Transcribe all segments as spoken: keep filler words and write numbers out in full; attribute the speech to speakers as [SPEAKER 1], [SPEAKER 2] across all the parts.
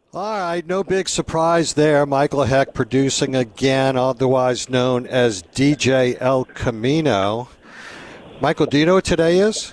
[SPEAKER 1] All right, no big surprise there. Michael Heck producing again, otherwise known as D J El Camino. Michael, do you know what today is?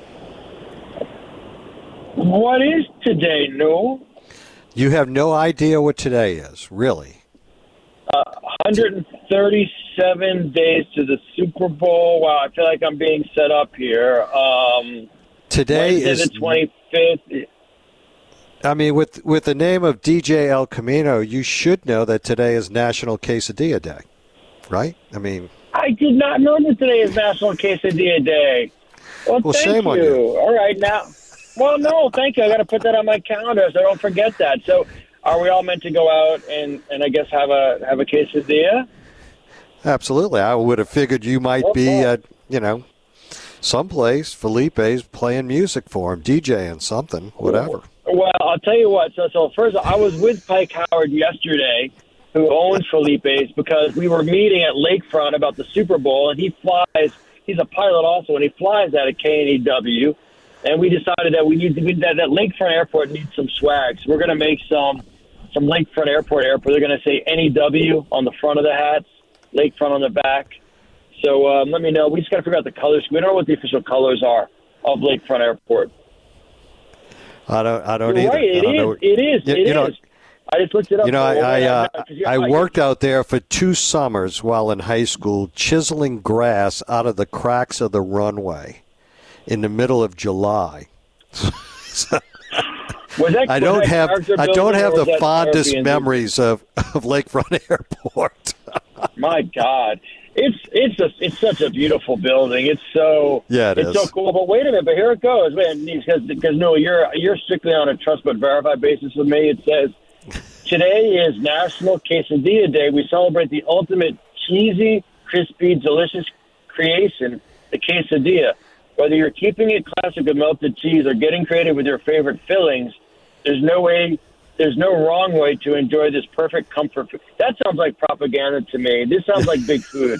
[SPEAKER 2] What is today, no?
[SPEAKER 1] You have no idea what today is, really?
[SPEAKER 2] Uh, one hundred thirty-seven days to the Super Bowl. Wow, I feel like I'm being set up here. Um,
[SPEAKER 1] today
[SPEAKER 2] Wednesday
[SPEAKER 1] is
[SPEAKER 2] the twenty-fifth.
[SPEAKER 1] I mean, with with the name of D J El Camino, you should know that today is National Quesadilla Day, right? I mean,
[SPEAKER 2] I did not know that today is National Quesadilla Day. Well,
[SPEAKER 1] well
[SPEAKER 2] thank
[SPEAKER 1] shame
[SPEAKER 2] you.
[SPEAKER 1] on you.
[SPEAKER 2] All right, now. Well, no, thank you. I got to put that on my calendar so I don't forget that. So, are we all meant to go out and, and I guess have a have a quesadilla?
[SPEAKER 1] Absolutely. I would have figured you might
[SPEAKER 2] Oh,
[SPEAKER 1] be
[SPEAKER 2] oh.
[SPEAKER 1] at, you know, someplace. Felipe's playing music for him, DJing something, whatever.
[SPEAKER 2] Well, I'll tell you what. So, so first, I was with Pike Howard yesterday, who owns Felipe's, because we were meeting at Lakefront about the Super Bowl, and he flies. He's a pilot also, and he flies out of K N E W. And we decided that we need to, that, that Lakefront Airport needs some swag. So we're going to make some some Lakefront Airport airport. They're going to say N E W on the front of the hats, Lakefront on the back. So um, let me know. We just got to figure out the colors. We don't know what the official colors are of Lakefront Airport.
[SPEAKER 1] I don't. I don't
[SPEAKER 2] You're
[SPEAKER 1] either.
[SPEAKER 2] right. It
[SPEAKER 1] I don't
[SPEAKER 2] is.
[SPEAKER 1] know.
[SPEAKER 2] It is.
[SPEAKER 1] You,
[SPEAKER 2] It
[SPEAKER 1] you know,
[SPEAKER 2] is. I just looked it up.
[SPEAKER 1] You know, I I, uh, I
[SPEAKER 2] I
[SPEAKER 1] worked out there for two summers while in high school, chiseling grass out of the cracks of the runway in the middle of July. so,
[SPEAKER 2] Was that,
[SPEAKER 1] I don't
[SPEAKER 2] was that
[SPEAKER 1] have
[SPEAKER 2] character
[SPEAKER 1] I don't
[SPEAKER 2] building,
[SPEAKER 1] have
[SPEAKER 2] or was
[SPEAKER 1] the
[SPEAKER 2] that
[SPEAKER 1] fondest
[SPEAKER 2] Airbnb?
[SPEAKER 1] memories of, of Lakefront Airport.
[SPEAKER 2] My God, it's it's a, it's such a beautiful building. It's so
[SPEAKER 1] Yeah, it
[SPEAKER 2] it's
[SPEAKER 1] is.
[SPEAKER 2] so cool. But wait a minute, but here it goes, man. Because because no, you're you're strictly on a trust but verify basis with me. It says today is National Quesadilla Day. We celebrate the ultimate cheesy, crispy, delicious creation, the quesadilla. Whether you're keeping it classic with melted cheese or getting creative with your favorite fillings, there's no way, there's no wrong way to enjoy this perfect comfort food. That sounds like propaganda to me. This sounds like big food.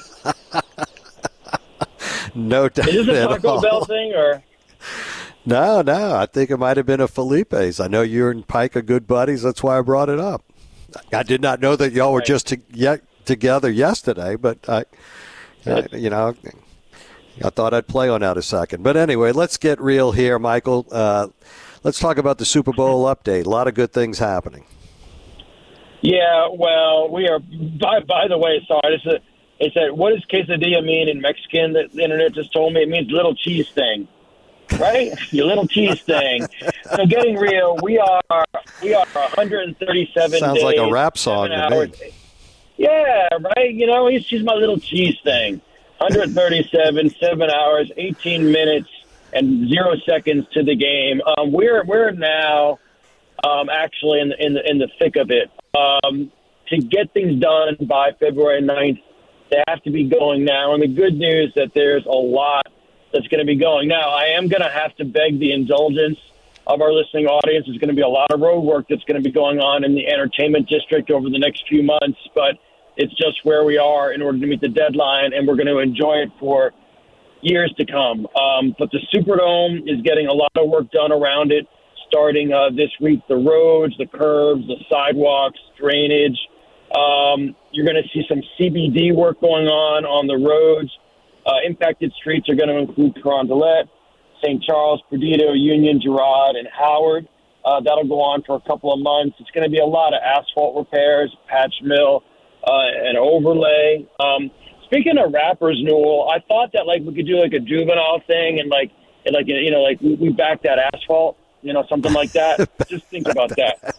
[SPEAKER 1] No doubt
[SPEAKER 2] Is this a
[SPEAKER 1] at
[SPEAKER 2] Taco
[SPEAKER 1] all.
[SPEAKER 2] Bell thing or?
[SPEAKER 1] No, no. I think it might have been a Felipe's. I know you and Pike are good buddies. That's why I brought it up. I did not know that y'all were
[SPEAKER 2] Right.
[SPEAKER 1] just to, yet, together yesterday, but I, I, you know, I thought I'd play on that a second. But anyway, let's get real here, Michael. Uh, let's talk about the Super Bowl update. A lot of good things happening.
[SPEAKER 2] Yeah, well, we are. By, by the way, sorry. This is, it said, "What does quesadilla mean in Mexican?" The, the internet just told me it means little cheese thing, right? Your little cheese thing. So, getting real, we are we are one hundred thirty-seven.
[SPEAKER 1] Sounds
[SPEAKER 2] days,
[SPEAKER 1] like a rap song
[SPEAKER 2] seven
[SPEAKER 1] to me.
[SPEAKER 2] hours. Yeah, right. You know, he's she's my little cheese thing. one hundred thirty-seven, seven hours, eighteen minutes, and zero seconds to the game. Um, we're we're now um, actually in the, in the in the thick of it. Um, to get things done by February ninth, they have to be going now. And the good news that there's a lot that's going to be going now. I am going to have to beg the indulgence of our listening audience. There's going to be a lot of road work that's going to be going on in the entertainment district over the next few months, but it's just where we are in order to meet the deadline, and we're going to enjoy it for years to come. Um, but the Superdome is getting a lot of work done around it, starting uh, this week. The roads, the curbs, the sidewalks, drainage. Um, you're going to see some C B D work going on on the roads. Uh, impacted streets are going to include Carondelet, Saint Charles, Perdido, Union, Girard, and Howard. Uh, that'll go on for a couple of months. It's going to be a lot of asphalt repairs, patch mill, Uh, an overlay. Um, speaking of rappers, Newell, I thought that like we could do like a Juvenile thing and like and like you know like we, we back that asphalt, you know, something like that. Just think about that.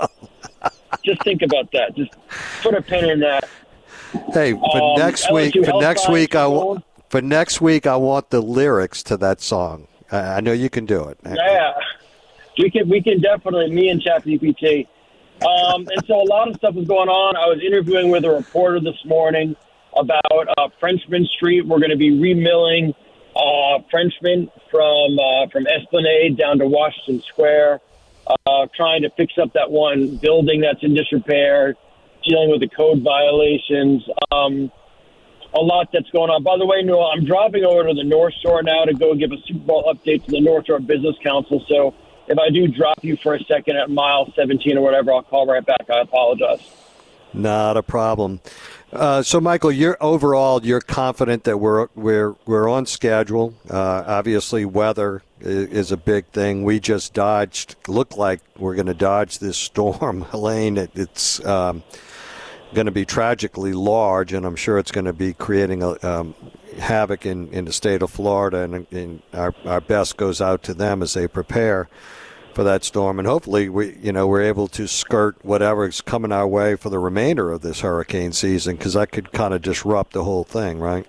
[SPEAKER 2] Just think about that. Just put a pin in that.
[SPEAKER 1] Hey, for
[SPEAKER 2] Um,
[SPEAKER 1] next
[SPEAKER 2] L S
[SPEAKER 1] week,
[SPEAKER 2] U
[SPEAKER 1] for
[SPEAKER 2] Health
[SPEAKER 1] next
[SPEAKER 2] Science
[SPEAKER 1] week, I
[SPEAKER 2] Award.
[SPEAKER 1] w- for next week, I want the lyrics to that song. I, I know you can do it.
[SPEAKER 2] Yeah, we can we can definitely me and ChatGPT. Um, and so a lot of stuff is going on. I was interviewing with a reporter this morning about uh, Frenchman Street. We're going to be remilling uh, Frenchman from uh, from Esplanade down to Washington Square, uh, trying to fix up that one building that's in disrepair, dealing with the code violations. Um, a lot that's going on. By the way, Noah, I'm dropping over to the North Shore now to go give a Super Bowl update to the North Shore Business Council. So if I do drop you for a second at mile seventeen or whatever, I'll call right back. I apologize.
[SPEAKER 1] Not a problem. Uh, so, Michael, you're overall you're confident that we're we're we're on schedule. Uh, obviously, weather is, is a big thing. We just dodged. Looked like we're going to dodge this storm, Helene. It, it's um, going to be tragically large, and I'm sure it's going to be creating a, um, havoc in, in the state of Florida. And, and our our best goes out to them as they prepare for that storm, and hopefully we, you know, we're able to skirt whatever's coming our way for the remainder of this hurricane season, because that could kind of disrupt the whole thing, right?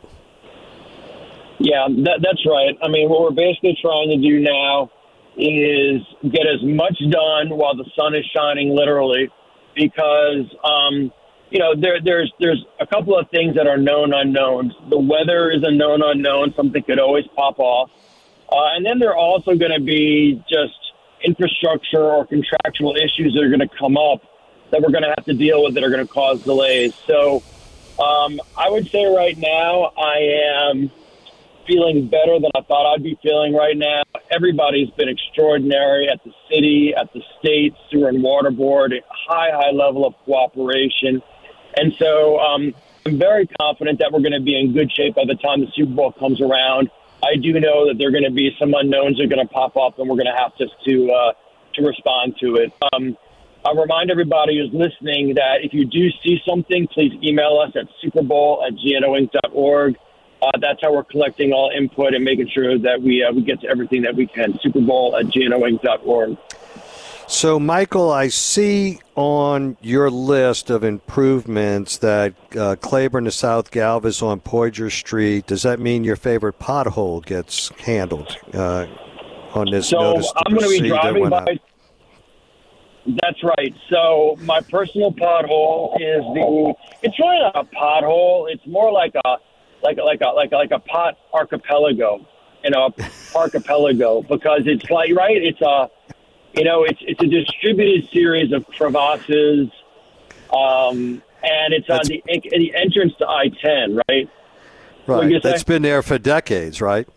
[SPEAKER 2] Yeah, that, that's right. I mean, what we're basically trying to do now is get as much done while the sun is shining, literally, because um, you know there, there's there's a couple of things that are known unknowns. The weather is a known unknown; something could always pop off, uh, and then there are also going to be just infrastructure or contractual issues that are going to come up that we're going to have to deal with that are going to cause delays. So um, I would say right now I am feeling better than I thought I'd be feeling right now. Everybody's been extraordinary at the city, at the state, sewer and water board, high, high level of cooperation. And so um, I'm very confident that we're going to be in good shape by the time the Super Bowl comes around. I do know that there are going to be some unknowns that are going to pop up, and we're going to have to to, uh, to respond to it. Um, I'll remind everybody who's listening that if you do see something, please email us at superbowl at g n o inc dot org. Uh, that's how we're collecting all input and making sure that we uh, we get to everything that we can. superbowl at g n o inc dot org.
[SPEAKER 1] So, Michael, I see on your list of improvements that uh, Claiborne to South Galvez on Poydras Street. Does that mean your favorite pothole gets handled uh, on this
[SPEAKER 2] so
[SPEAKER 1] notice?
[SPEAKER 2] I'm going to be driving by. Out? That's right. So my personal pothole is the. It's really not a pothole. It's more like a like like a like a, like a pot archipelago, you know, a archipelago, because it's like right. It's a You know, it's it's a distributed series of crevasses, um, and it's That's, on the the entrance to I ten, right?
[SPEAKER 1] Right. That's been there for decades, right?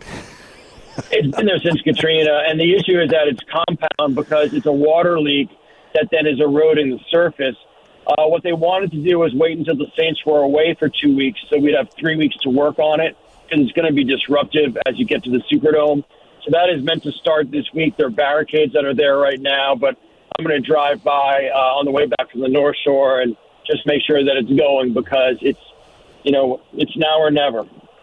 [SPEAKER 2] It's been there since Katrina, and the issue is that it's compound because it's a water leak that then is eroding the surface. Uh, what they wanted to do was wait until the Saints were away for two weeks, so we'd have three weeks to work on it, because it's going to be disruptive as you get to the Superdome. So that is meant to start this week. There are barricades that are there right now, but I'm going to drive by uh, on the way back from the North Shore and just make sure that it's going, because it's, you know, it's now or never.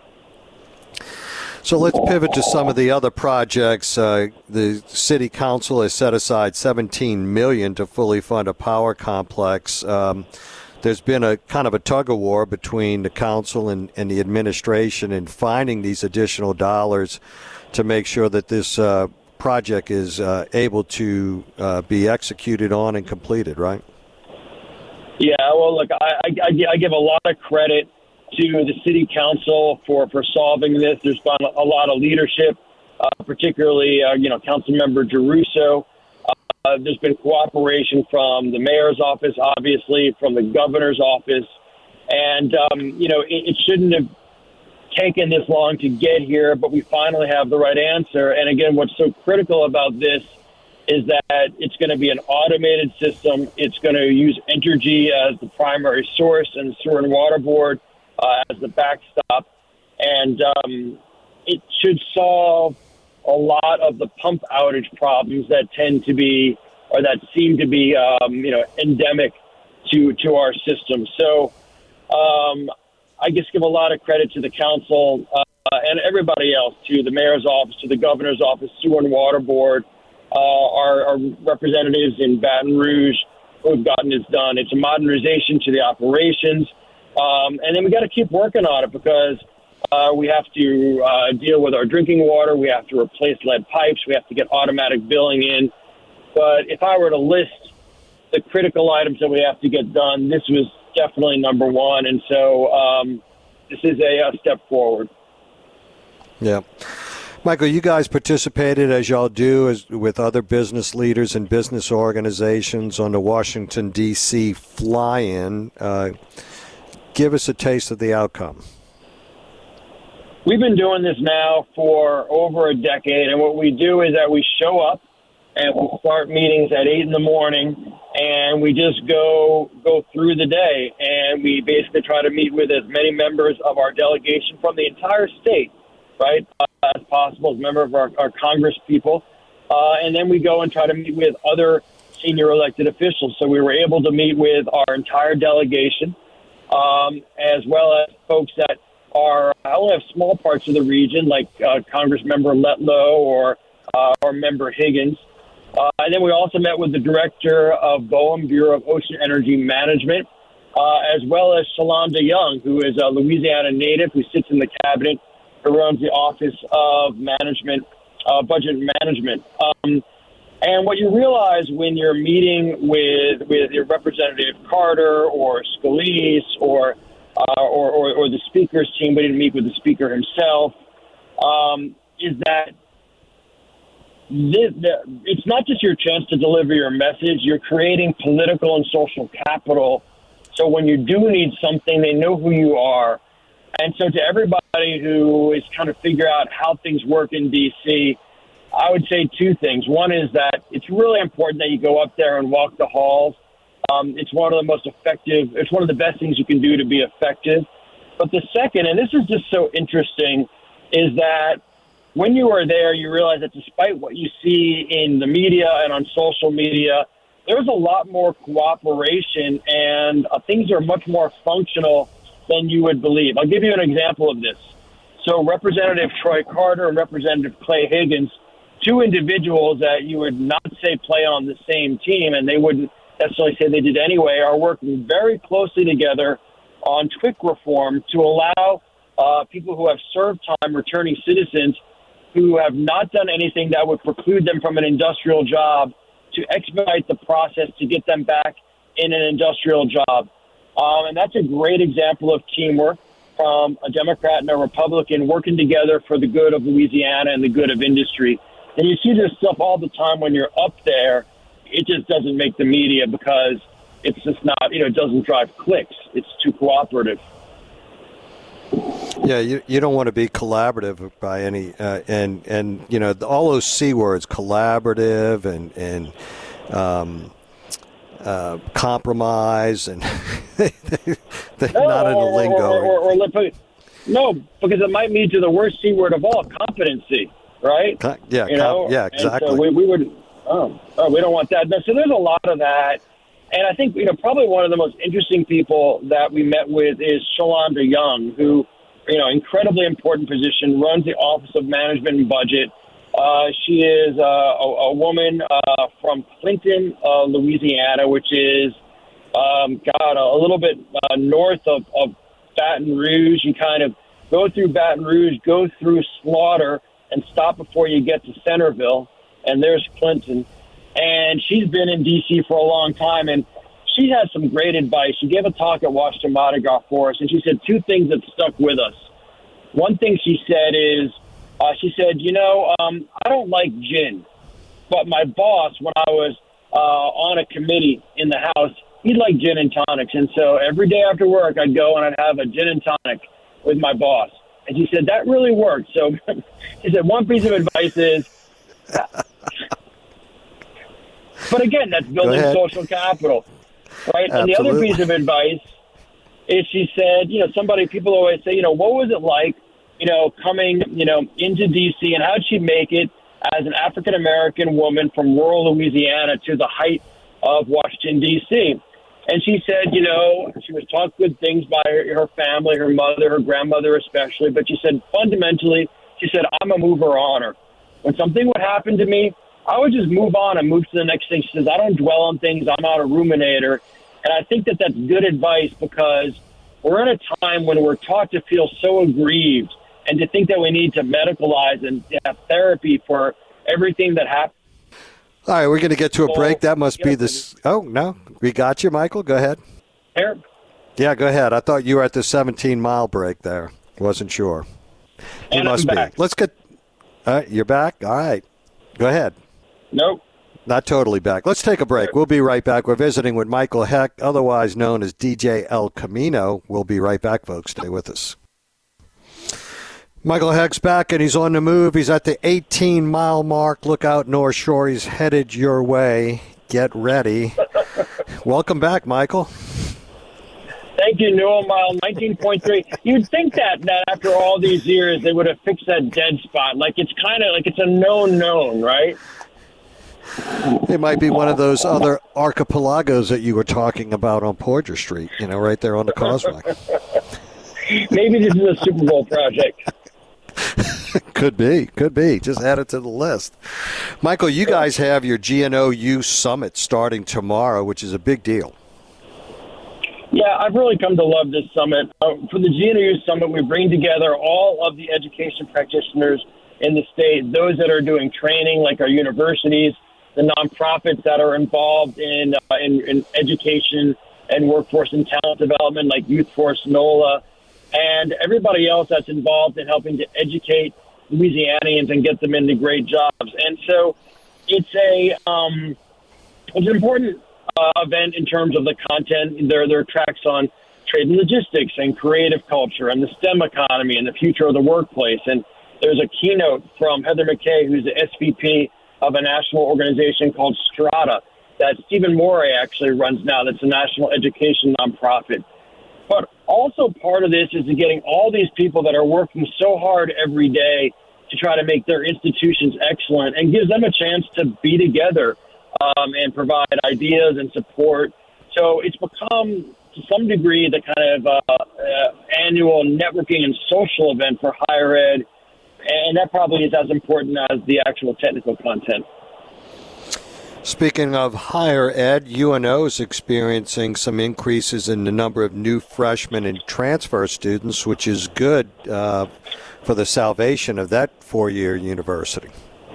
[SPEAKER 1] So let's pivot to some of the other projects. Uh, the City Council has set aside seventeen million dollars to fully fund a power complex. Um, there's been a kind of a tug-of-war between the council and, and the administration in finding these additional dollars to make sure that this uh, project is uh, able to uh, be executed on and completed, right?
[SPEAKER 2] Yeah, well, look, I, I, I give a lot of credit to the City Council for, for solving this. There's been a lot of leadership, uh, particularly, uh, you know, Councilmember Geruso. Uh, there's been cooperation from the mayor's office, obviously, from the governor's office. And, um, you know, it, it shouldn't have taken this long to get here, but we finally have the right answer. And again, what's so critical about this is that it's going to be an automated system. It's going to use Entergy as the primary source and Sewer and Water Board uh, as the backstop. And um, it should solve a lot of the pump outage problems that tend to be, or that seem to be, um, you know, endemic to, to our system. So, um, I just give a lot of credit to the council uh, and everybody else, to the mayor's office, to the governor's office, Sewer and Water Board, uh, our, our representatives in Baton Rouge who have gotten this done. It's a modernization to the operations. Um, and then we got to keep working on it, because uh, we have to uh, deal with our drinking water. We have to replace lead pipes. We have to get automatic billing in. But if I were to list the critical items that we have to get done, this was definitely number one, and so um, this is a, a step forward.
[SPEAKER 1] Yeah. Michael, you guys participated, as y'all do, as, with other business leaders and business organizations on the Washington, D C fly-in. Uh, give us a taste of the outcome.
[SPEAKER 2] We've been doing this now for over a decade, and what we do is that we show up, and we start meetings at eight in the morning, and we just go go through the day, and we basically try to meet with as many members of our delegation from the entire state, right, uh, as possible, as members of our, our Congress people, uh, and then we go and try to meet with other senior elected officials. So we were able to meet with our entire delegation, um, as well as folks that are I only have small parts of the region, like uh, Congressmember Letlow or uh, or Member Higgins. Uh, and then we also met with the director of BOEM, Bureau of Ocean Energy Management, uh, as well as Shalonda Young, who is a Louisiana native who sits in the cabinet, who runs the Office of Management, uh, Budget Management. Um, and what you realize when you're meeting with with your Representative Carter or Scalise or uh, or, or, or the Speaker's team, we didn't meet with the Speaker himself, um, is that This, the, it's not just your chance to deliver your message. You're creating political and social capital. So when you do need something, they know who you are. And so to everybody who is trying to figure out how things work in D C, I would say two things. One is that it's really important that you go up there and walk the halls. Um, it's one of the most effective, it's one of the best things you can do to be effective. But the second, and this is just so interesting, is that when you are there, you realize that despite what you see in the media and on social media, there's a lot more cooperation and uh, things are much more functional than you would believe. I'll give you an example of this. So Representative Troy Carter and Representative Clay Higgins, two individuals that you would not say play on the same team, and they wouldn't necessarily say they did anyway, are working very closely together on T W I C reform to allow uh, people who have served time, returning citizens, who have not done anything that would preclude them from an industrial job, to expedite the process to get them back in an industrial job. Um, and that's a great example of teamwork from a Democrat and a Republican working together for the good of Louisiana and the good of industry. And you see this stuff all the time when you're up there. It just doesn't make the media because it's just not, you know, it doesn't drive clicks. It's too cooperative.
[SPEAKER 1] Yeah, you you don't want to be collaborative by any uh, and and you know all those C words, collaborative and and um, uh, compromise, and they, they're
[SPEAKER 2] no,
[SPEAKER 1] not in the
[SPEAKER 2] or,
[SPEAKER 1] lingo.
[SPEAKER 2] Or, or, or, or, no, because it might lead to the worst C word of all, competency, right?
[SPEAKER 1] Com- yeah,
[SPEAKER 2] you know?
[SPEAKER 1] com- yeah, exactly.
[SPEAKER 2] And so we, we would, oh, oh, we don't want that. So there's a lot of that. And I think, you know, probably one of the most interesting people that we met with is Shalonda Young, who, you know, incredibly important position, runs the Office of Management and Budget. Uh, she is uh, a, a woman uh, from Clinton, uh, Louisiana, which is, um, God, a, a little bit uh, north of, of Baton Rouge. You kind of go through Baton Rouge, go through Slaughter, and stop before you get to Centerville. And there's Clinton. And she's been in D C for a long time, and she has some great advice. She gave a talk at Washington Mardi Gras for us, and she said two things that stuck with us. One thing she said is, uh, she said, you know, um, I don't like gin, but my boss, when I was uh, on a committee in the House, he liked gin and tonics. And so every day after work, I'd go and I'd have a gin and tonic with my boss. And she said, that really worked. So she said, one piece of advice is, but again, that's building social capital, right?
[SPEAKER 1] Absolutely.
[SPEAKER 2] And the other piece of advice is she said, you know, somebody, people always say, you know, what was it like, you know, coming, you know, into D C, and how did she make it as an African-American woman from rural Louisiana to the height of Washington, D C? And she said, you know, she was taught good things by her, her family, her mother, her grandmother especially, but she said fundamentally, she said, I'm a mover-oner. When something would happen to me, I would just move on and move to the next thing. She says, I don't dwell on things. I'm not a ruminator. And I think that that's good advice because we're in a time when we're taught to feel so aggrieved and to think that we need to medicalize and have therapy for everything that happens.
[SPEAKER 1] All right, we're going to get to a break. That must be this. Oh, no. We got you, Michael. Go ahead.
[SPEAKER 2] Here?
[SPEAKER 1] Yeah, go ahead. I thought you were at the seventeen-mile break there. Wasn't sure. You
[SPEAKER 2] And
[SPEAKER 1] must
[SPEAKER 2] I'm
[SPEAKER 1] be.
[SPEAKER 2] back.
[SPEAKER 1] Let's get – all right, you're back? All right. Go ahead.
[SPEAKER 2] Nope.
[SPEAKER 1] Not totally back. Let's take a break. We'll be right back. We're visiting with Michael Heck, otherwise known as D J El Camino. We'll be right back, folks. Stay with us. Michael Heck's back, and he's on the move. He's at the eighteen-mile mark. Look out, North Shore. He's headed your way. Get ready. Welcome back, Michael.
[SPEAKER 2] Thank you, Newell. Mile nineteen point three. You'd think that, that after all these years they would have fixed that dead spot. Like it's kind of like it's a known known, right?
[SPEAKER 1] It might be one of those other archipelagos that you were talking about on Porter Street, you know, right there on the causeway.
[SPEAKER 2] Maybe this is a Super Bowl project.
[SPEAKER 1] Could be, could be. Just add it to the list. Michael, you guys have your G N O U Summit starting tomorrow, which is a big deal.
[SPEAKER 2] Yeah, I've really come to love this summit. Uh, for the G N O U Summit, we bring together all of the education practitioners in the state, those that are doing training, like our universities, the nonprofits that are involved in, uh, in, in education and workforce and talent development, like Youth Force NOLA, and everybody else that's involved in helping to educate Louisianians and get them into great jobs. And so it's a um, it's an important uh, event in terms of the content. There, there are tracks on trade and logistics and creative culture and the STEM economy and the future of the workplace. And there's a keynote from Heather McKay, who's the S V P of a national organization called Strata that Stephen Morey actually runs now. That's a national education nonprofit. But also part of this is getting all these people that are working so hard every day to try to make their institutions excellent and gives them a chance to be together um, and provide ideas and support. So it's become, to some degree, the kind of uh, uh, annual networking and social event for higher ed, and that probably is as important as the actual technical content.
[SPEAKER 1] Speaking of higher ed, U N O is experiencing some increases in the number of new freshmen and transfer students, which is good uh, for the salvation of that four-year university.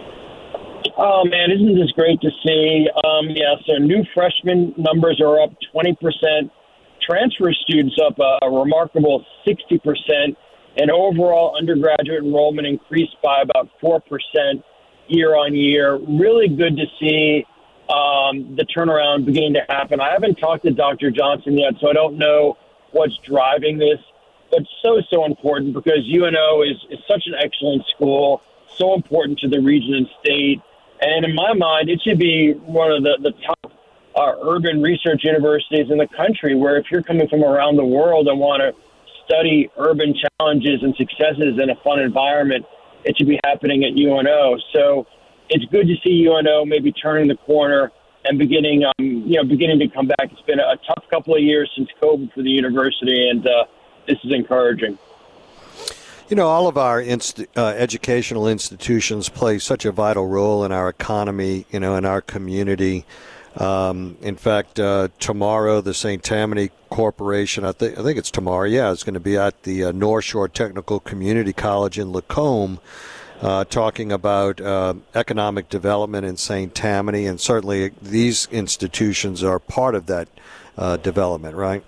[SPEAKER 2] Oh, man, isn't this great to see? Um, yeah, so new freshman numbers are up twenty percent, transfer students up a, a remarkable sixty percent, and overall undergraduate enrollment increased by about four percent year on year. Really good to see. Um, the turnaround beginning to happen. I haven't talked to Doctor Johnson yet, so I don't know what's driving this, but so, so important because U N O is, is such an excellent school, so important to the region and state. And in my mind, it should be one of the, the top uh, urban research universities in the country where if you're coming from around the world and want to study urban challenges and successes in a fun environment, it should be happening at U N O. So it's good to see U N O maybe turning the corner and beginning, um, you know, beginning to come back. It's been a tough couple of years since COVID for the university, and uh, this is encouraging.
[SPEAKER 1] You know, all of our inst- uh, educational institutions play such a vital role in our economy, you know, in our community. Um, in fact, uh, tomorrow, the Saint Tammany Corporation, I, th- I think it's tomorrow, yeah, it's going to be at the uh, North Shore Technical Community College in Lacombe, Uh, talking about uh, economic development in Saint Tammany, and certainly these institutions are part of that uh, development, right?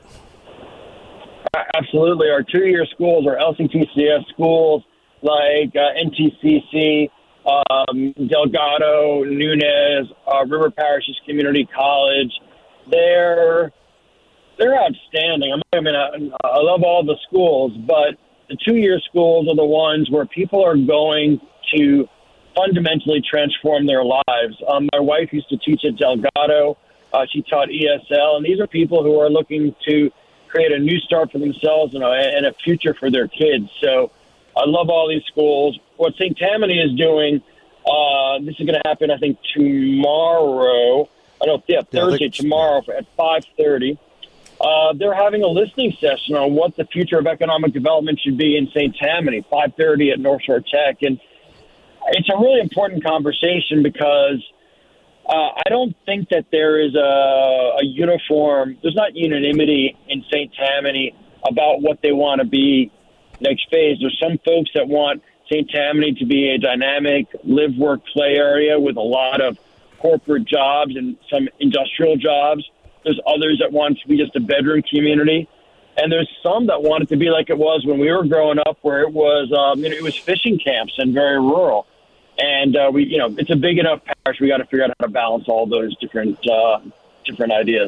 [SPEAKER 2] Absolutely. Our two-year schools are L C T C S schools like uh, N T C C, um, Delgado, Nunez, uh, River Parishes Community College. They're they're outstanding. I mean, I, I love all the schools, but the two-year schools are the ones where people are going to fundamentally transform their lives. Um, my wife used to teach at Delgado. Uh, she taught E S L, and these are people who are looking to create a new start for themselves and a, and a future for their kids. So I love all these schools. What Saint Tammany is doing, uh, this is going to happen, I think, tomorrow. I don't know, yeah, Thursday, yeah, tomorrow at five thirty. Uh, they're having a listening session on what the future of economic development should be in Saint Tammany, five thirty at North Shore Tech. And it's a really important conversation because uh, I don't think that there is a, a uniform, there's not unanimity in Saint Tammany about what they want to be next phase. There's some folks that want Saint Tammany to be a dynamic live, work, play area with a lot of corporate jobs and some industrial jobs. There's others that want it to be just a bedroom community. And there's some that want it to be like it was when we were growing up, where it was, um, you know, it was fishing camps and very rural. And uh, we, you know, it's a big enough parish. We got to figure out how to balance all those different, uh, different ideas.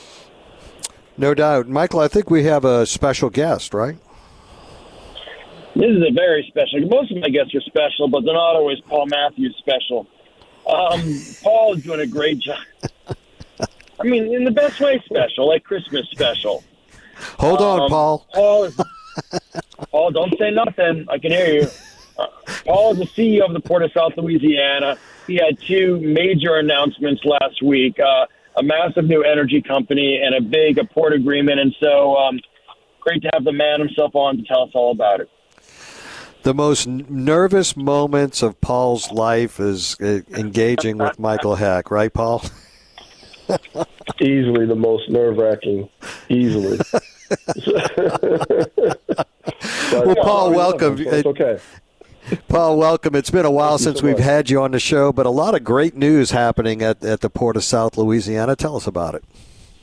[SPEAKER 1] No doubt. Michael, I think we have a special guest, right?
[SPEAKER 2] This is a very special. Most of my guests are special, but they're not always Paul Matthews special. Um, Paul is doing a great job. I mean, in the best way special, like Christmas special.
[SPEAKER 1] Hold um, on, Paul.
[SPEAKER 2] Paul, is, Paul, don't say nothing. I can hear you. Uh, Paul is the C E O of the Port of South Louisiana. He had two major announcements last week, uh, a massive new energy company and a big a port agreement. And so um, great to have the man himself on to tell us all about it.
[SPEAKER 1] The most nervous moments of Paul's life is uh, engaging with Michael Heck, right, Paul?
[SPEAKER 3] Easily the most nerve-wracking. Easily. but,
[SPEAKER 1] well, Paul,
[SPEAKER 3] yeah,
[SPEAKER 1] welcome.
[SPEAKER 3] So it's okay.
[SPEAKER 1] Paul, welcome. It's been a while
[SPEAKER 3] Thank
[SPEAKER 1] since
[SPEAKER 3] so
[SPEAKER 1] we've
[SPEAKER 3] much.
[SPEAKER 1] had you on the show, but a lot of great news happening at, at the Port of South Louisiana. Tell us about it.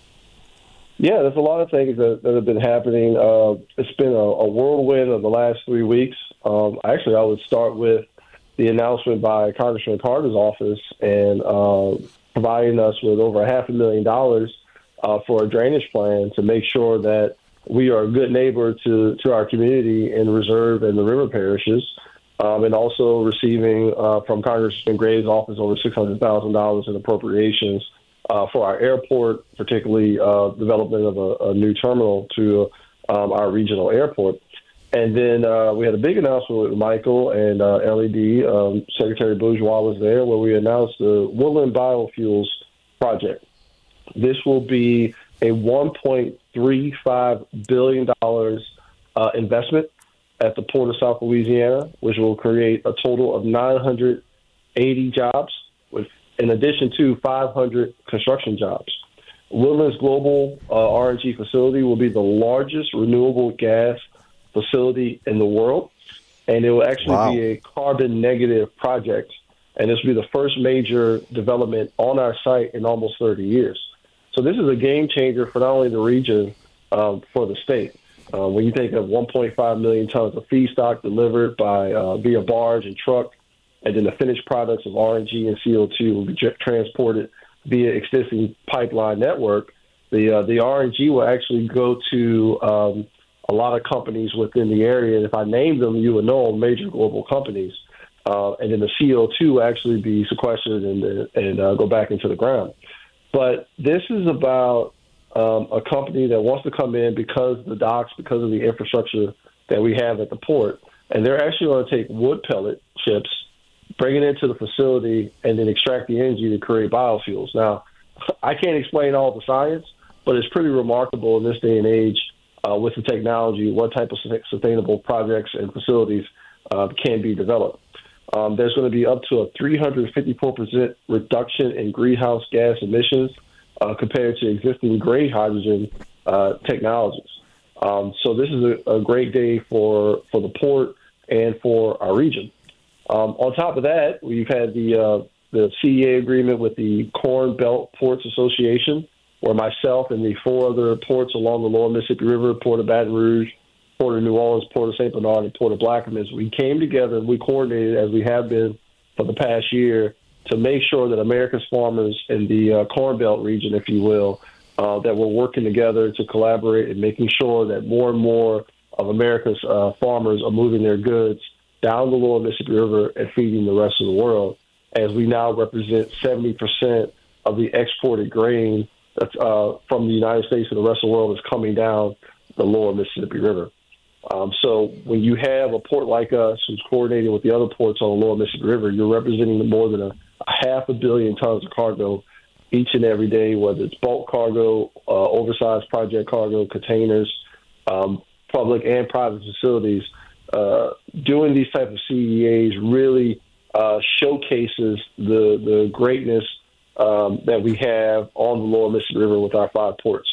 [SPEAKER 3] Yeah, there's a lot of things that, that have been happening. Uh, it's been a, a whirlwind of the last three weeks. Um, actually, I would start with the announcement by Congressman Carter's office and uh, providing us with over a half a million dollars uh, for a drainage plan to make sure that we are a good neighbor to, to our community in Reserve and the river parishes, um, and also receiving uh, from Congressman Gray's office over six hundred thousand dollars in appropriations uh, for our airport, particularly uh, development of a, a new terminal to um, our regional airport. And then uh, we had a big announcement with Michael and uh, L E D. Um, Secretary Bourgeois was there, where we announced the Woodland Biofuels Project. This will be a one point three five billion dollars uh, investment at the Port of South Louisiana, which will create a total of nine hundred eighty jobs, with, in addition to five hundred construction jobs. Woodland's global uh, R N G facility will be the largest renewable gas facility in the world, and it will actually
[SPEAKER 1] wow.
[SPEAKER 3] be a carbon negative project, and this will be the first major development on our site in almost thirty years. So this is a game changer for not only the region, um, for the state. Uh, when you think of one point five million tons of feedstock delivered by uh, via barge and truck, and then the finished products of R N G and C O two will be j- transported via existing pipeline network, the uh, the R N G will actually go to um, a lot of companies within the area. And if I name them, you would know major global companies. Uh, and then the C O two will actually be sequestered and, and uh, go back into the ground. But this is about um, a company that wants to come in because of the docks, because of the infrastructure that we have at the port. And they're actually going to take wood pellet chips, bring it into the facility, and then extract the energy to create biofuels. Now, I can't explain all the science, but it's pretty remarkable in this day and age uh, with the technology, what type of sustainable projects and facilities uh, can be developed. Um, there's going to be up to a three hundred fifty-four percent reduction in greenhouse gas emissions uh, compared to existing gray hydrogen uh, technologies. Um, so this is a, a great day for, for the port and for our region. Um, on top of that, we've had the uh, the C E A agreement with the Corn Belt Ports Association, where myself and the four other ports along the lower Mississippi River, Port of Baton Rouge, Port of New Orleans, Port of Saint Bernard, and Port of Plaquemines, we came together and we coordinated, as we have been for the past year, to make sure that America's farmers in the uh, Corn Belt region, if you will, uh, that we're working together to collaborate and making sure that more and more of America's uh, farmers are moving their goods down the lower Mississippi River and feeding the rest of the world, as we now represent seventy percent of the exported grain that's, uh, from the United States to the rest of the world is coming down the lower Mississippi River. Um, so when you have a port like us who's coordinating with the other ports on the lower Mississippi River, you're representing more than a, a half a billion tons of cargo each and every day, whether it's bulk cargo, uh, oversized project cargo, containers, um, public and private facilities. Uh, doing these type of C E As really uh, showcases the the greatness um, that we have on the lower Mississippi River with our five ports.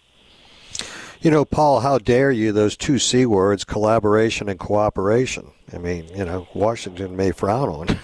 [SPEAKER 1] You know, Paul, how dare you, those two C words, collaboration and cooperation. I mean, you know, Washington may frown on it.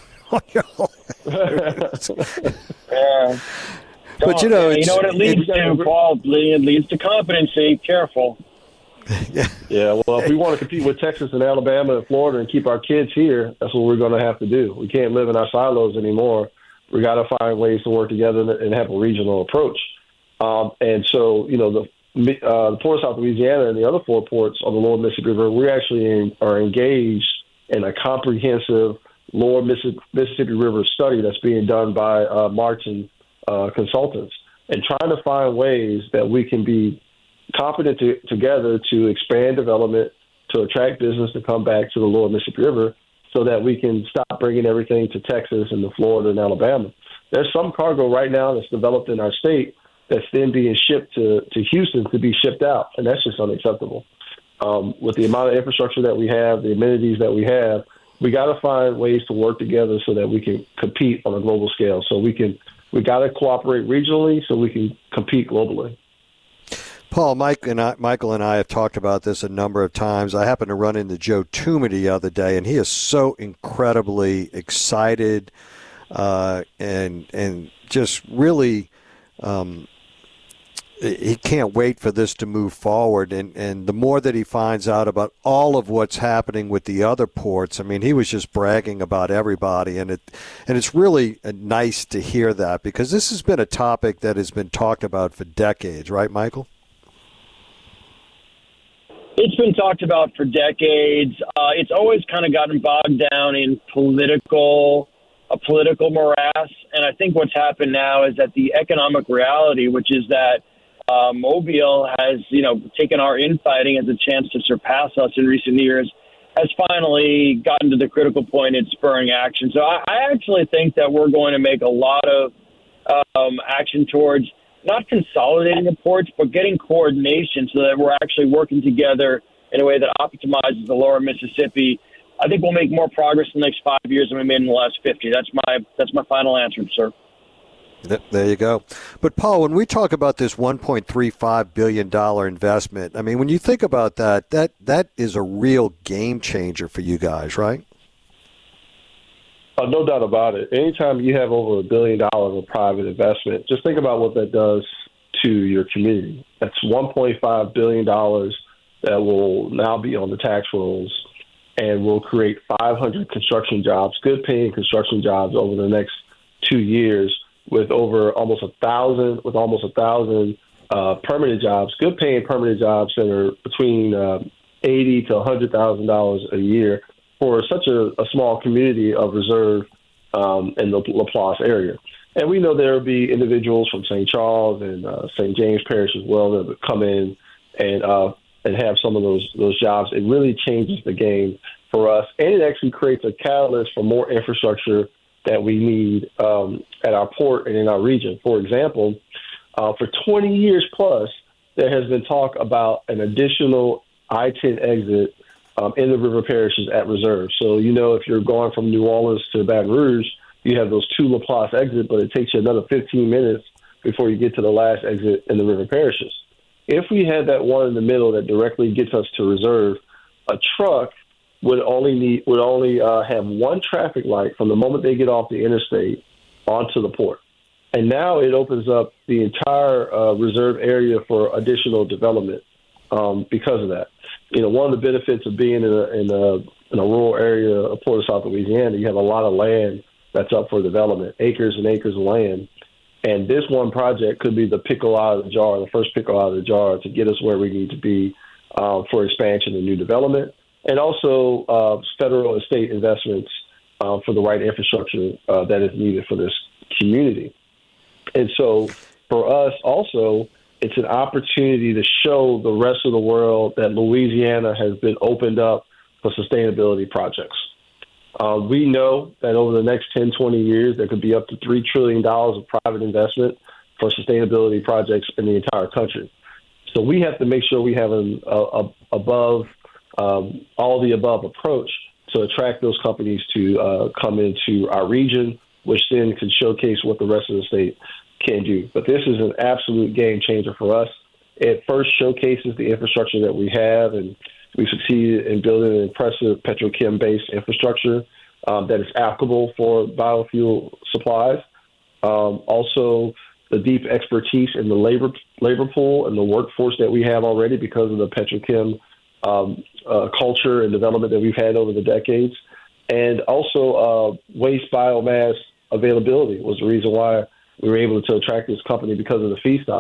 [SPEAKER 2] yeah.
[SPEAKER 1] But, you know,
[SPEAKER 2] yeah, you know what it leads
[SPEAKER 1] it,
[SPEAKER 2] to, Paul? It leads to competency. Careful.
[SPEAKER 1] Yeah.
[SPEAKER 3] Yeah, well, if we want to compete with Texas and Alabama and Florida and keep our kids here, that's what we're going to have to do. We can't live in our silos anymore. We got to find ways to work together and have a regional approach. Um, and so, you know, the uh, the Port of South Louisiana and the other four ports on the Lower Mississippi River, we actually in, are engaged in a comprehensive Lower Mississippi River study that's being done by uh, Martin uh, Consultants, and trying to find ways that we can be competent to, together to expand development, to attract business to come back to the Lower Mississippi River, so that we can stop bringing everything to Texas and to Florida and Alabama. There's some cargo right now that's developed in our state that's then being shipped to, to Houston to be shipped out, and that's just unacceptable. Um, with the amount of infrastructure that we have, the amenities that we have, we got to find ways to work together so that we can compete on a global scale. So we can, we got to cooperate regionally so we can compete globally.
[SPEAKER 1] Paul, Mike and I, Michael and I have talked about this a number of times. I happened to run into Joe Toomey the other day, and he is so incredibly excited uh, and and just really um, he can't wait for this to move forward. And, and the more that he finds out about all of what's happening with the other ports, I mean, he was just bragging about everybody, and it and it's really nice to hear that, because this has been a topic that has been talked about for decades, right, Michael?
[SPEAKER 2] It's been talked about for decades. Uh, it's always kind of gotten bogged down in political, a political morass. And I think what's happened now is that the economic reality, which is that uh, Mobile has, you know, taken our infighting as a chance to surpass us in recent years, has finally gotten to the critical point in spurring action. So I, I actually think that we're going to make a lot of um, action towards not consolidating the ports, but getting coordination so that we're actually working together in a way that optimizes the Lower Mississippi. I think we'll make more progress in the next five years than we made in the last fifty. That's my that's my final answer, sir.
[SPEAKER 1] There you go. But, Paul, when we talk about this one point three five billion dollars investment, I mean, when you think about that, that that is a real game changer for you guys, right?
[SPEAKER 3] Uh, no doubt about it. Anytime you have over a billion dollars of private investment, just think about what that does to your community. That's one point five billion dollars that will now be on the tax rolls and will create five hundred construction jobs, good paying construction jobs over the next two years with over almost a thousand, with almost a thousand uh, permanent jobs, good paying permanent jobs that are between uh, eighty to one hundred thousand dollars a year for such a, a small community of Reserve um, in the LaPlace area. And we know there will be individuals from Saint Charles and uh, Saint James Parish as well that would come in and uh, and have some of those those jobs. It really changes the game for us, and it actually creates a catalyst for more infrastructure that we need um, at our port and in our region. For example, uh, for twenty years plus, there has been talk about an additional I ten exit Um, in the river parishes at Reserve. So, you know, if you're going from New Orleans to Baton Rouge, you have those two LaPlace exits, but it takes you another fifteen minutes before you get to the last exit in the river parishes. If we had that one in the middle that directly gets us to Reserve, a truck would only need would only uh, have one traffic light from the moment they get off the interstate onto the port. And now it opens up the entire uh, Reserve area for additional development um, because of that. You know, one of the benefits of being in a, in a, in a rural area of Port of South Louisiana, you have a lot of land that's up for development, acres and acres of land. And this one project could be the pickle out of the jar, the first pickle out of the jar to get us where we need to be uh, for expansion and new development, and also uh, federal and state investments uh, for the right infrastructure uh, that is needed for this community. And so for us also, it's an opportunity to show the rest of the world that Louisiana has been opened up for sustainability projects. Uh, we know that over the next ten, twenty years, there could be up to three trillion dollars of private investment for sustainability projects in the entire country. So we have to make sure we have an a, a above, um, all the above approach to attract those companies to uh, come into our region, which then can showcase what the rest of the state can do. But this is an absolute game changer for us. It first showcases the infrastructure that we have, and we succeeded in building an impressive petrochem-based infrastructure um, that is applicable for biofuel supplies. Um, also, the deep expertise in the labor labor pool and the workforce that we have already because of the petrochem um, uh, culture and development that we've had over the decades. And also uh, waste biomass availability was the reason why we were able to attract this company, because of the feedstock.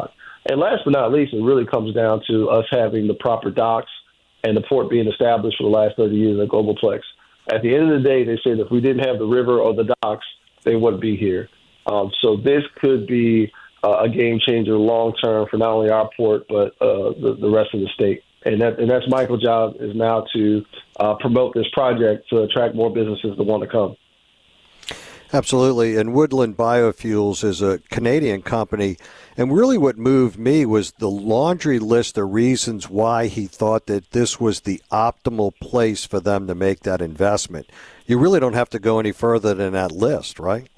[SPEAKER 3] And last but not least, it really comes down to us having the proper docks and the port being established for the last thirty years at Globalplex. At the end of the day, they said if we didn't have the river or the docks, they wouldn't be here. Um, so this could be uh, a game changer long term for not only our port, but uh, the, the rest of the state. And, that, and that's Michael's job is now to uh, promote this project to attract more businesses to want to come.
[SPEAKER 1] Absolutely. And Woodland Biofuels is a Canadian company. And really what moved me was the laundry list of reasons why he thought that this was the optimal place for them to make that investment. You really don't have to go any further than that list, right?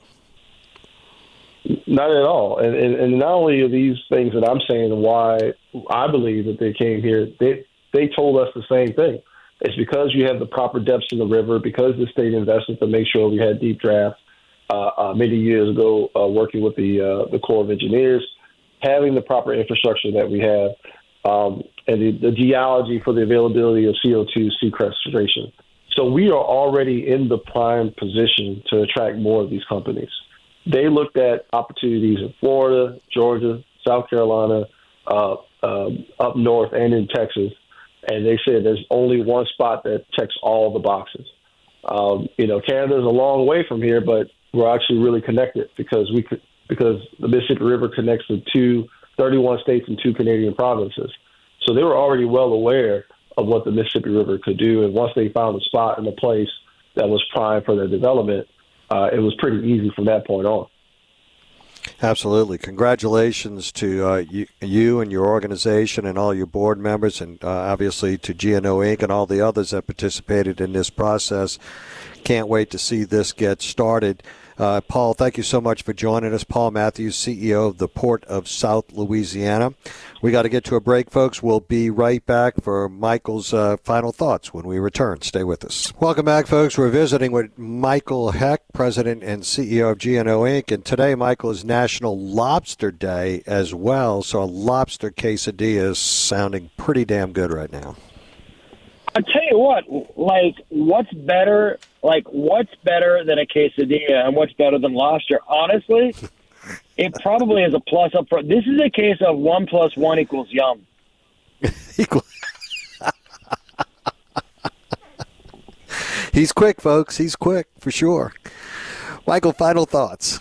[SPEAKER 3] Not at all. And, and, and not only are these things that I'm saying why I believe that they came here, they, they told us the same thing. It's because you have the proper depths in the river, because the state invested to make sure we had deep draft uh, uh, many years ago, uh, working with the uh, the Corps of Engineers, having the proper infrastructure that we have, um, and the, the geology for the availability of C O two sequestration. So we are already in the prime position to attract more of these companies. They looked at opportunities in Florida, Georgia, South Carolina, uh, uh, up north, and in Texas, and they said there's only one spot that checks all the boxes. Um, you know, Canada's a long way from here, but we're actually really connected because we could, because the Mississippi River connects the two, thirty-one states and two Canadian provinces. So they were already well aware of what the Mississippi River could do, and once they found a spot and a place that was prime for their development, Uh, it was pretty easy from that point on.
[SPEAKER 1] Absolutely. Congratulations to uh, you, you and your organization and all your board members, and uh, obviously to G N O Incorporated and all the others that participated in this process. Can't wait to see this get started. Uh, Paul, thank you so much for joining us. Paul Matthews, C E O of the Port of South Louisiana. We got to get to a break, folks. We'll be right back for Michael's uh, final thoughts when we return. Stay with us. Welcome back, folks. We're visiting with Michael Heck, President and C E O of G N O Incorporated. And today, Michael, is National Lobster Day as well. So a lobster quesadilla is sounding pretty damn good right now.
[SPEAKER 2] I tell you what, like, what's better, like, what's better than a quesadilla and what's better than lobster? Honestly, it probably is a plus up front. This is a case of one plus one equals yum.
[SPEAKER 1] Equal. He's quick, folks. He's quick, for sure. Michael, final thoughts.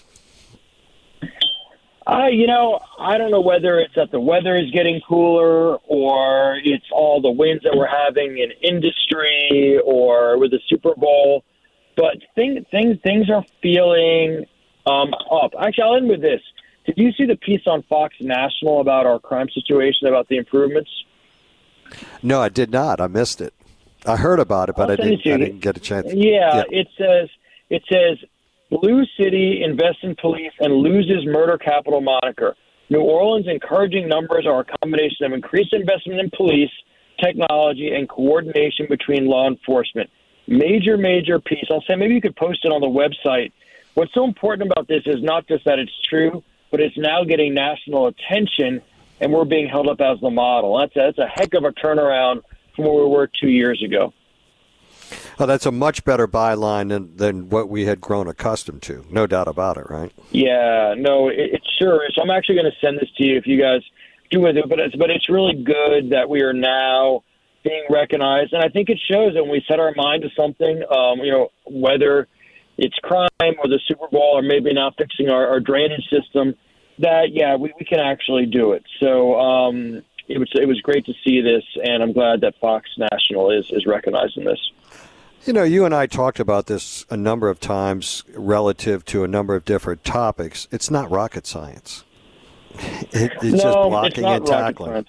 [SPEAKER 2] Uh, you know, I don't know whether it's that the weather is getting cooler or it's all the wins that we're having in industry or with the Super Bowl, but thing, things things are feeling um, up. Actually, I'll end with this. Did you see the piece on Fox National about our crime situation, about the improvements?
[SPEAKER 1] No, I did not. I missed it. I heard about it, but I didn't, I didn't get a chance.
[SPEAKER 2] Yeah,
[SPEAKER 1] yeah,
[SPEAKER 2] it says it says Blue City invests in police and loses murder capital moniker. New Orleans encouraging numbers are a combination of increased investment in police, technology, and coordination between law enforcement. Major, major piece. I'll say maybe you could post it on the website. What's so important about this is not just that it's true, but it's now getting national attention, and we're being held up as the model. That's a, that's a heck of a turnaround from where we were two years ago.
[SPEAKER 1] Oh, that's a much better byline than, than what we had grown accustomed to. No doubt about it, right?
[SPEAKER 2] Yeah, no, it, it sure is. I'm actually going to send this to you if you guys do with it. But it's, but it's really good that we are now being recognized. And I think it shows that when we set our mind to something, um, you know, whether it's crime or the Super Bowl or maybe not fixing our, our drainage system, that, yeah, we, we can actually do it. So um, it was it was great to see this, and I'm glad that Fox National is, is recognizing this.
[SPEAKER 1] You know, you and I talked about this a number of times relative to a number of different topics. It's not rocket science. It, it's
[SPEAKER 2] no,
[SPEAKER 1] just blocking
[SPEAKER 2] it's not
[SPEAKER 1] and tackling.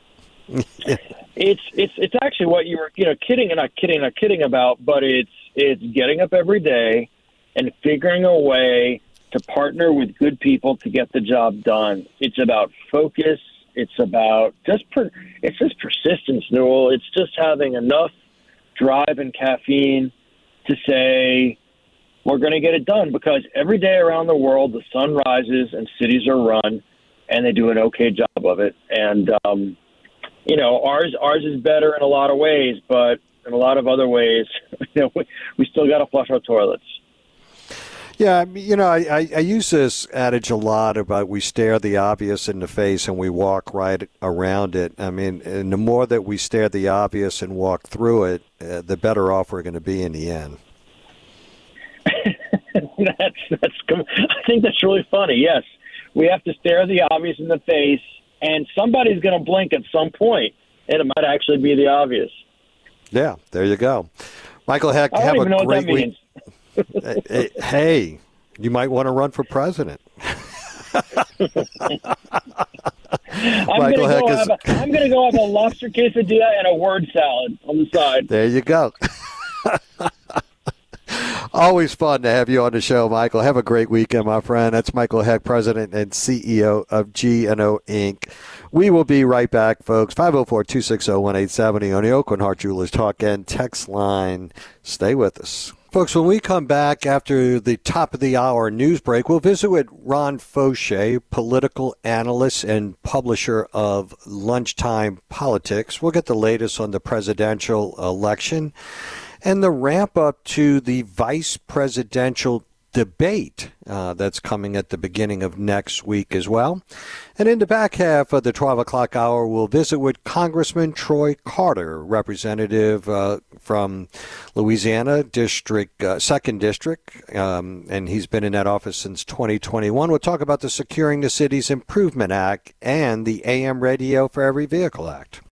[SPEAKER 2] it's it's it's actually what you were you know kidding and not kidding not kidding about, but it's it's getting up every day and figuring a way to partner with good people to get the job done. It's about focus. It's about just per, it's just persistence, Newell. It's just having enough drive and caffeine to say we're going to get it done, because every day around the world the sun rises and cities are run, and they do an okay job of it. And um, you know, ours ours is better in a lot of ways, but in a lot of other ways, you know, we, we still got to flush our toilets.
[SPEAKER 1] Yeah, I mean, you know, I, I, I use this adage a lot about we stare the obvious in the face and we walk right around it. I mean, and the more that we stare the obvious and walk through it, uh, the better off we're going to be in the end.
[SPEAKER 2] that's that's. I think that's really funny. Yes, we have to stare the obvious in the face, and somebody's going to blink at some point, and it might actually be the obvious.
[SPEAKER 1] Yeah, there you go. Michael Heck,
[SPEAKER 2] I don't
[SPEAKER 1] have
[SPEAKER 2] even
[SPEAKER 1] a
[SPEAKER 2] know what
[SPEAKER 1] great
[SPEAKER 2] that
[SPEAKER 1] week.
[SPEAKER 2] means.
[SPEAKER 1] Hey, you might want to run for president.
[SPEAKER 2] I'm
[SPEAKER 1] Michael
[SPEAKER 2] gonna
[SPEAKER 1] Heck
[SPEAKER 2] go
[SPEAKER 1] is.
[SPEAKER 2] have a, I'm going to go have a lobster quesadilla and a word salad on the side.
[SPEAKER 1] There you go. Always fun to have you on the show, Michael. Have a great weekend, my friend. That's Michael Heck, President and C E O of G and O Incorporated. We will be right back, folks. five oh four, two six oh, one eight seven oh on the Aucoin Hart Jewelers Talk and text line. Stay with us. Folks, when we come back after the top of the hour news break, we'll visit with Ron Fauché, political analyst and publisher of Lunchtime Politics. We'll get the latest on the presidential election and the ramp up to the vice presidential debate uh, that's coming at the beginning of next week as well. And in the back half of the twelve o'clock hour, we'll visit with Congressman Troy Carter, representative uh, from Louisiana District, uh, second District, um, and he's been in that office since twenty twenty-one. We'll talk about the Securing the Cities Improvement Act and the A M Radio for Every Vehicle Act.